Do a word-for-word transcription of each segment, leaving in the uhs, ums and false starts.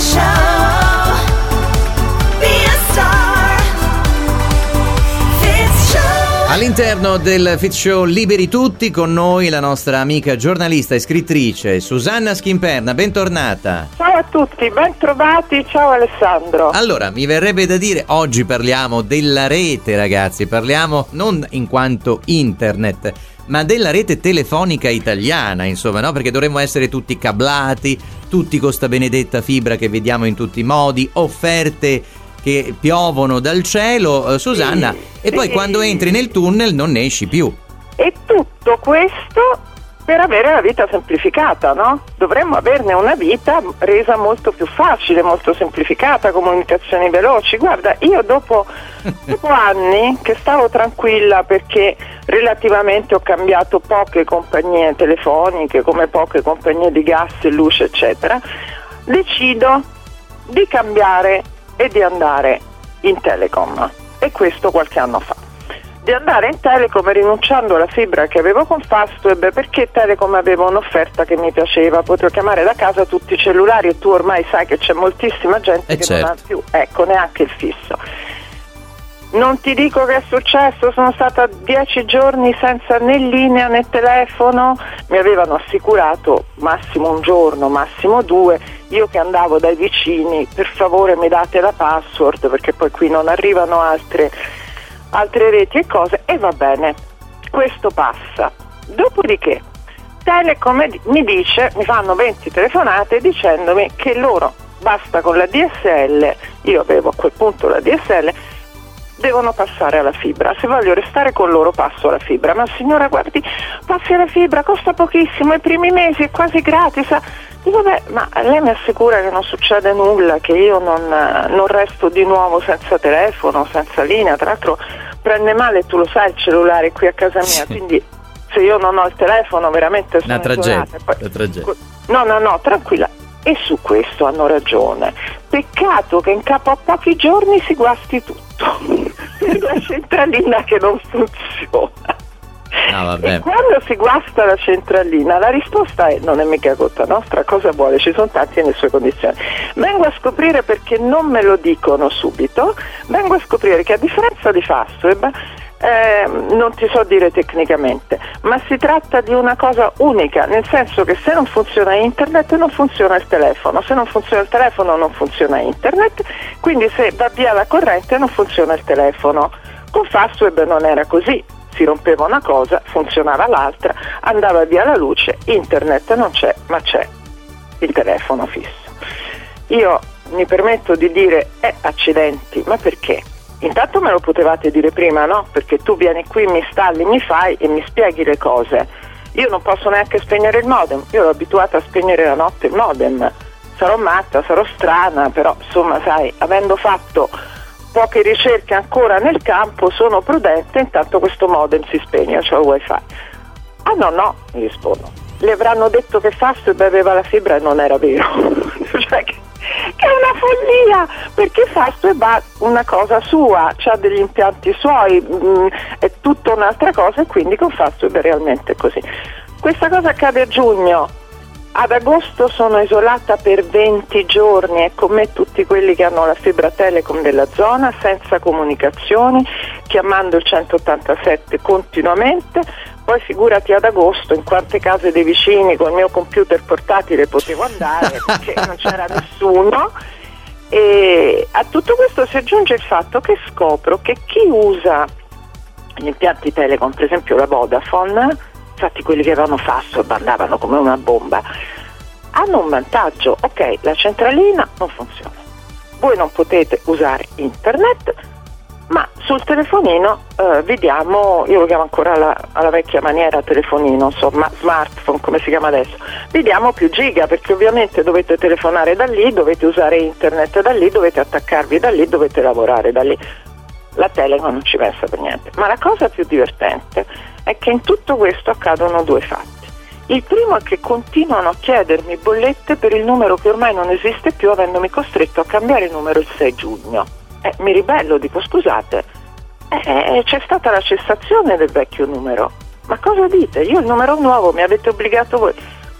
Show. Be a star. Fitz Show. All'interno del Fitz Show Liberi Tutti, con noi la nostra amica giornalista e scrittrice Susanna Schimperna. Bentornata. Ciao a tutti, ben trovati, ciao Alessandro. Allora, mi verrebbe da dire, oggi parliamo della rete, ragazzi, parliamo non in quanto internet, ma della rete telefonica italiana, insomma, no? Perché dovremmo essere tutti cablati, tutti con sta benedetta fibra che vediamo in tutti i modi, offerte che piovono dal cielo, eh, Susanna, Sì, e poi sì. quando entri nel tunnel non ne esci più. E tutto questo per avere la vita semplificata, no? Dovremmo averne una vita resa molto più facile, molto semplificata, comunicazioni veloci. Guarda, io dopo, dopo anni che stavo tranquilla perché relativamente ho cambiato poche compagnie telefoniche, come poche compagnie di gas e luce, eccetera, decido di cambiare e di andare in Telecom. E questo qualche anno fa. Di andare in Telecom rinunciando alla fibra che avevo con Fastweb, perché Telecom aveva un'offerta che mi piaceva, potevo chiamare da casa tutti i cellulari e tu ormai sai che c'è moltissima gente Eh che certo. non ha più, ecco, neanche il fisso. Non ti dico che è successo, sono stata dieci giorni senza né linea né telefono, mi avevano assicurato massimo un giorno, massimo due, io che andavo dai vicini, per favore mi date la password perché poi qui non arrivano altre, altre reti e cose, e va bene, questo passa. Dopodiché Telecom mi dice, mi fanno venti telefonate dicendomi che loro basta con la D S L, io avevo a quel punto la D S L, devono passare alla fibra. Se voglio restare con loro passo alla fibra. Ma signora, guardi, passi alla fibra, costa pochissimo, i primi mesi è quasi gratis. Dico, beh, ma lei mi assicura che non succede nulla, che io non, non resto di nuovo senza telefono, senza linea. Tra l'altro prende male, tu lo sai, il cellulare qui a casa mia, Sì. quindi se io non ho il telefono veramente sono Una tragedia, isolata. Poi- una tragedia. No, no, no, tranquilla. E su questo hanno ragione. Peccato che in capo a pochi giorni si guasti tutto. Per la centralina che non funziona. No, vabbè. E quando si guasta la centralina, la risposta è: non è mica colpa nostra, cosa vuole? Ci sono tanti nelle sue condizioni. Vengo a scoprire, perché non me lo dicono subito, vengo a scoprire che a differenza di Fastweb, eh, non ti so dire tecnicamente, ma si tratta di una cosa unica, nel senso che se non funziona internet non funziona il telefono, se non funziona il telefono non funziona internet, quindi se va via la corrente non funziona il telefono. Con Fastweb non era così, si rompeva una cosa, funzionava l'altra, andava via la luce, internet non c'è, ma c'è il telefono fisso. Io mi permetto di dire, eh, accidenti, ma perché? Intanto me lo potevate dire prima, no? Perché tu vieni qui, mi installi, mi fai e mi spieghi le cose. Io non posso neanche spegnere il modem, io ero abituata a spegnere la notte il modem. Sarò matta, sarò strana, però insomma, sai, avendo fatto poche ricerche ancora nel campo, sono prudente, intanto questo modem si spegne, cioè il wifi. Ah no, no, mi rispondo. Le avranno detto che Fastweb aveva la fibra e non era vero. Cioè che che è una follia, perché Fastweb ha una cosa sua, ha degli impianti suoi, mh, è tutta un'altra cosa, e quindi con Fastweb è realmente così. Questa cosa accade a giugno, ad agosto sono isolata per venti giorni e con me tutti quelli che hanno la fibra Telecom della zona, senza comunicazioni, chiamando il centottantasette continuamente. Poi figurati ad agosto in quante case dei vicini col mio computer portatile potevo andare perché non c'era nessuno. E a tutto questo si aggiunge il fatto che scopro che chi usa gli impianti Telecom, per esempio la Vodafone, infatti quelli che avevano Fastweb andavano come una bomba, hanno un vantaggio: ok, la centralina non funziona, voi non potete usare internet, ma sul telefonino eh, vi diamo, io lo chiamo ancora alla, alla vecchia maniera telefonino, insomma smartphone come si chiama adesso, vi diamo più giga, perché ovviamente dovete telefonare da lì, dovete usare internet da lì, dovete attaccarvi da lì, dovete lavorare da lì. La Telecom non ci pensa per niente. Ma la cosa più divertente è che in tutto questo accadono due fatti. Il primo è che continuano a chiedermi bollette per il numero che ormai non esiste più, avendomi costretto a cambiare il numero il sei giugno. Eh, mi ribello, dico scusate, eh, c'è stata la cessazione del vecchio numero, ma cosa dite? Io il numero nuovo mi avete obbligato voi.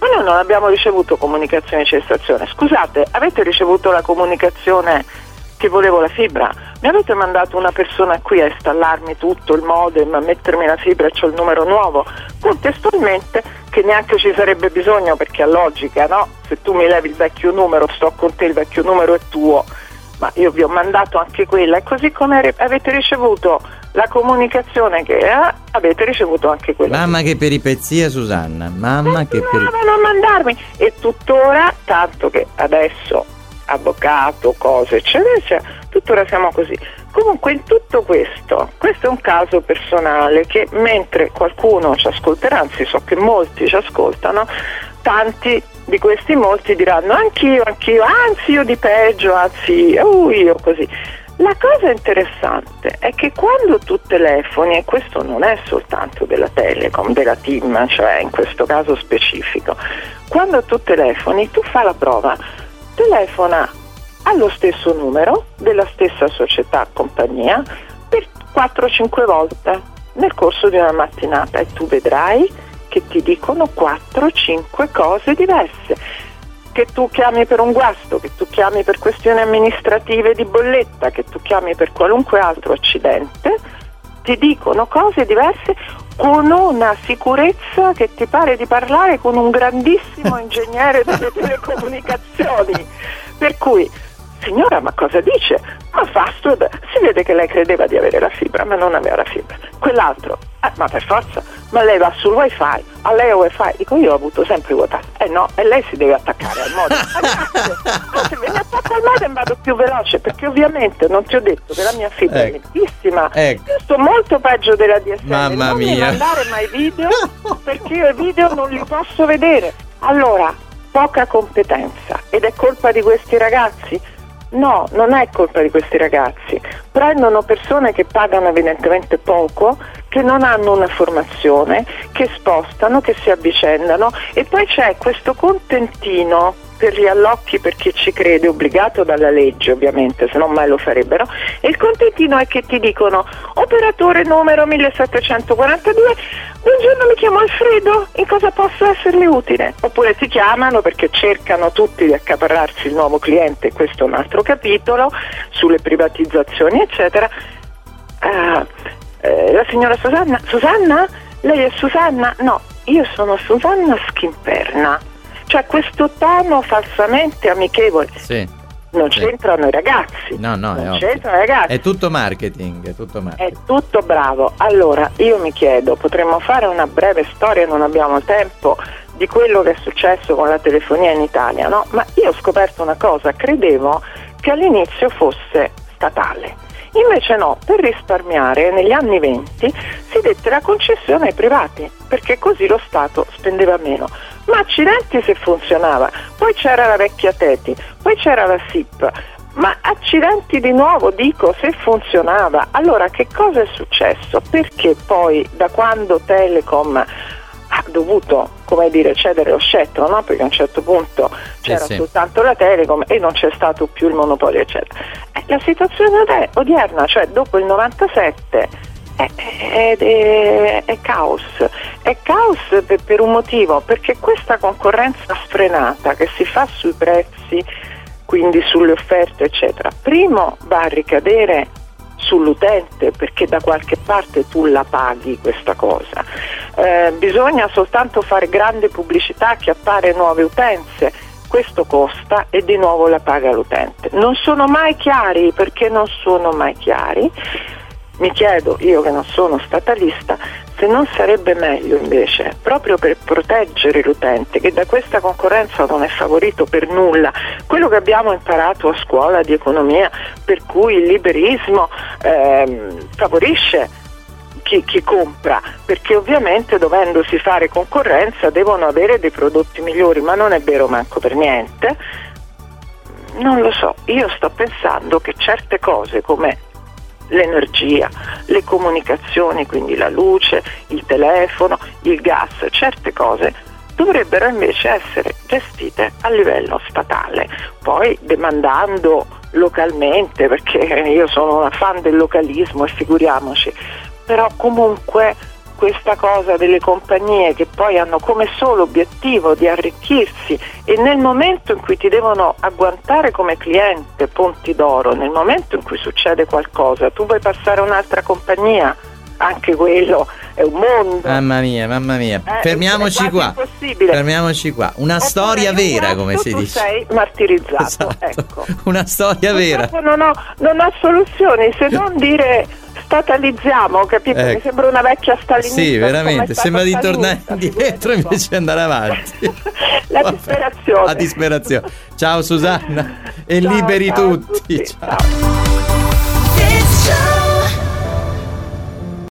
Ma noi non abbiamo ricevuto comunicazione di cessazione. Scusate, avete ricevuto la comunicazione che volevo la fibra? Mi avete mandato una persona qui a installarmi tutto il modem, a mettermi la fibra e c'ho il numero nuovo, contestualmente, che neanche ci sarebbe bisogno, perché è logica, no? Se tu mi levi il vecchio numero, sto con te, il vecchio numero è tuo, ma io vi ho mandato anche quella, e così come re- avete ricevuto la comunicazione che è, avete ricevuto anche quella. Mamma che peripezia, Susanna, mamma che peripezia. Continuavano a mandarmi, e tuttora, tanto che adesso avvocato, cose eccetera eccetera, tuttora siamo così. Comunque in tutto questo, questo è un caso personale che mentre qualcuno ci ascolterà, anzi so che molti ci ascoltano, tanti di questi molti diranno anch'io, anch'io, anzi io di peggio, anzi uh, io così. La cosa interessante è che quando tu telefoni, e questo non è soltanto della Telecom, della TIM, cioè in questo caso specifico, quando tu telefoni tu fai la prova, telefona allo stesso numero della stessa società compagnia per quattro cinque volte nel corso di una mattinata, e tu vedrai che ti dicono quattro cinque cose diverse. Che tu chiami per un guasto, che tu chiami per questioni amministrative di bolletta, che tu chiami per qualunque altro accidente, ti dicono cose diverse con una sicurezza che ti pare di parlare con un grandissimo ingegnere delle telecomunicazioni. Per cui, signora, ma cosa dice? Ma Fastweb, si vede che lei credeva di avere la fibra, ma non aveva la fibra. Quell'altro, eh, ma per forza, ma lei va sul wifi, a lei è wifi. Dico, io ho avuto sempre wifi. Eh no, e lei si deve attaccare al modem. Ma se mi attacco al modem vado più veloce, perché ovviamente non ti ho detto che la mia fibra ecco. è lentissima. Ecco. Io sto molto peggio della D S L. Mamma non mia. mi mandare mai video, perché io i video non li posso vedere. Allora, poca competenza. Ed è colpa di questi ragazzi? No, non è colpa di questi ragazzi. Prendono persone che pagano evidentemente poco, che non hanno una formazione, che spostano, che si avvicendano, e poi c'è questo contentino per gli allocchi, per chi ci crede, obbligato dalla legge ovviamente, se no mai lo farebbero, e il contentino è che ti dicono: operatore numero millesettecentoquarantadue, buongiorno, mi chiamo Alfredo, in cosa posso esserle utile? Oppure ti chiamano perché cercano tutti di accaparrarsi il nuovo cliente, questo è un altro capitolo, sulle privatizzazioni eccetera. Uh, eh, la signora Susanna, Susanna? Lei è Susanna? No, io sono Susanna Schimperna. Cioè questo tono falsamente amichevole. Sì. Non sì. c'entrano i ragazzi. No, no, non è ovvio. c'entrano i ragazzi. È tutto marketing, è tutto È marketing. tutto bravo. Allora, io mi chiedo, potremmo fare una breve storia, non abbiamo il tempo, di quello che è successo con la telefonia in Italia, no? Ma io ho scoperto una cosa, credevo che all'inizio fosse statale. Invece no, per risparmiare negli anni venti si dette la concessione ai privati, perché così lo Stato spendeva meno. Ma accidenti se funzionava. Poi c'era la vecchia Teti, poi c'era la S I P, ma accidenti di nuovo, dico, se funzionava. Allora che cosa è successo? Perché poi da quando Telecom ha dovuto, come dire, cedere lo scettro, no? Perché a un certo punto c'era sì. soltanto la Telecom e non c'è stato più il monopolio eccetera. Eh, la situazione odierna, cioè dopo il novantasette è, è, è, è caos, è caos per, per un motivo, perché questa concorrenza sfrenata che si fa sui prezzi, quindi sulle offerte eccetera, primo va a ricadere sull'utente, perché da qualche parte tu la paghi questa cosa. Eh, bisogna soltanto fare grande pubblicità, acchiappare nuove utenze, questo costa e di nuovo la paga l'utente. Non sono mai chiari, perché non sono mai chiari. Mi chiedo, io che non sono statalista, se non sarebbe meglio invece, proprio per proteggere l'utente, che da questa concorrenza non è favorito per nulla, quello che abbiamo imparato a scuola di economia, per cui il liberismo ehm, favorisce chi, chi compra, perché ovviamente dovendosi fare concorrenza devono avere dei prodotti migliori, ma non è vero manco per niente. Non lo so, io sto pensando che certe cose come l'energia, le comunicazioni, quindi la luce, il telefono, il gas, certe cose dovrebbero invece essere gestite a livello statale, poi demandando localmente, perché io sono una fan del localismo e figuriamoci, però comunque questa cosa delle compagnie che poi hanno come solo obiettivo di arricchirsi, e nel momento in cui ti devono agguantare come cliente Ponti d'Oro, nel momento in cui succede qualcosa, tu vuoi passare a un'altra compagnia, anche quello è un mondo. Mamma mia, mamma mia. Eh, Fermiamoci è qua. quasi impossibile. Fermiamoci qua. Una Oppure storia in un vera, atto come si tu dice. sei martirizzato, Esatto. ecco. Una storia vera. Purtroppo non ho, non ho soluzioni se non dire statalizziamo, capito? Ecco. Mi sembra una vecchia stalinista. Sì, veramente, come è stata sembra di tornare stalinista, indietro figurati. invece di andare avanti. La Vabbè, disperazione. La disperazione. Ciao Susanna e Ciao, liberi ciao a tutti. tutti. Ciao. Ciao.